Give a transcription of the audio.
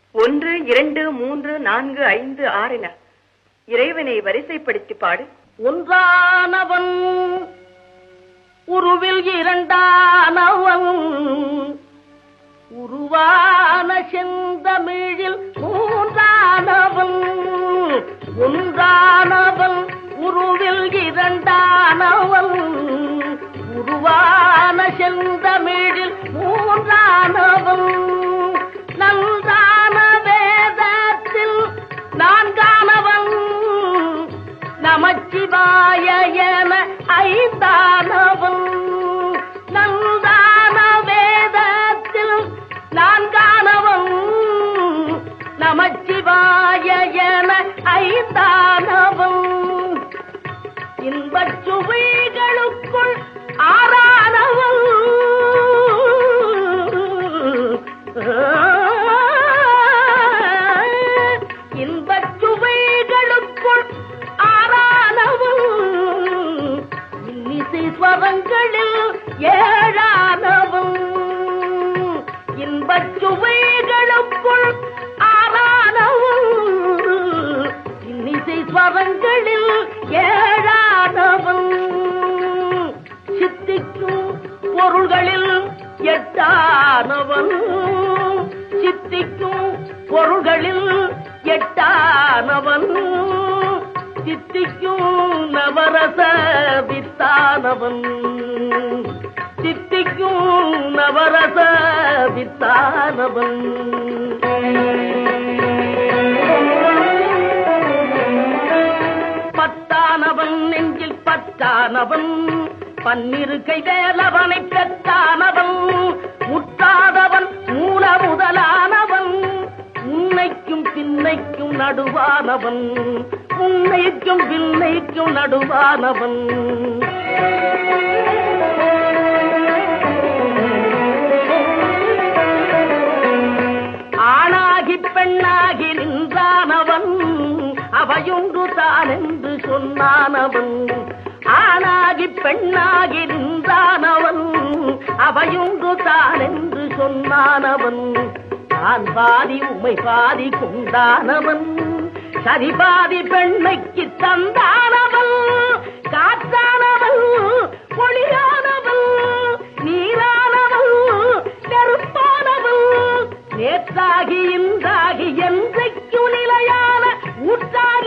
1 2 3 4 5 6 இறைவனை வரிசைப்படுத்தி பாடு. ஒன்றானவன் உருவில் இரண்டானவன் உருவான செந்தமிழில் மூன்றானவன். ஒன்றானவன் உருவில் இரண்டானவன் உருவான செந்தமிழில் மூன்றானவன். நன்றான வேதத்தில் நான்கானவன் நமச்சிவாய என ஐந்தானவன். நன்றான வேதத்தில் நான்கானவன் நமச்சிவாய என ஐந்தானவன். இன்பச் சுவைகளுக்குள் ஆறானவன். இன்பச் சுவைகளுக்குள் ஆறானவன். இன்னிசை ஸ்வரங்களில் ஏழானவன். இன்பச் சுவைகளுக்குள் ஆறானவன். இன்னிசை ஸ்வரங்களில் ஏழானவன். சித்திக்கும் பொருள்களில் எட்டானவன். சித்திக்கும் பொருள்களில் எட்டானவன். சித்திக்கும் நவரச வித்தானவன். சித்திக்கும் நவரச வித்தானவன். பத்தானவன் நெஞ்சில் பத்தானவன். பன்னிரு கை வேலவனை பெற்றானவன். முற்றாதவன் மூல முதலானவன். உன்னைக்கும் பின்னைக்கும் நடுவானவன். உன்னைக்கும் பின்னைக்கும் நடுவானவன். ஆணாகி பெண்ணாகி நின்றானவன். அவையுண்டு தான் என்று சொன்னானவன். ஆணாகி பெண்ணாகி நின்றானவன். அவையுண்டு தான் என்று சொன்னானவன். தான் பாதி உமை பாதி கொண்டானவன். சரிபாதி பெண்மைக்கு தந்தானவன். காற்றானவன் ஒளியானவன். நீரானவன் நெருப்பானவன். நேற்றாகி இன்றாகி என்றைக்கும் நிலையான ஊற்றான